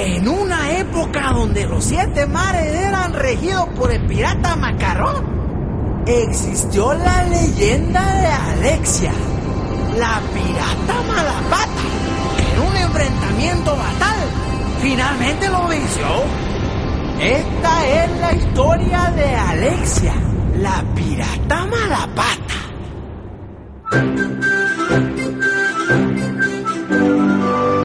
En una época donde los 7 mares eran regidos por el pirata Macarrón, existió la leyenda de Alexia, la pirata Malapata, que en un enfrentamiento fatal finalmente lo venció. Esta es la historia de Alexia, la pirata Malapata.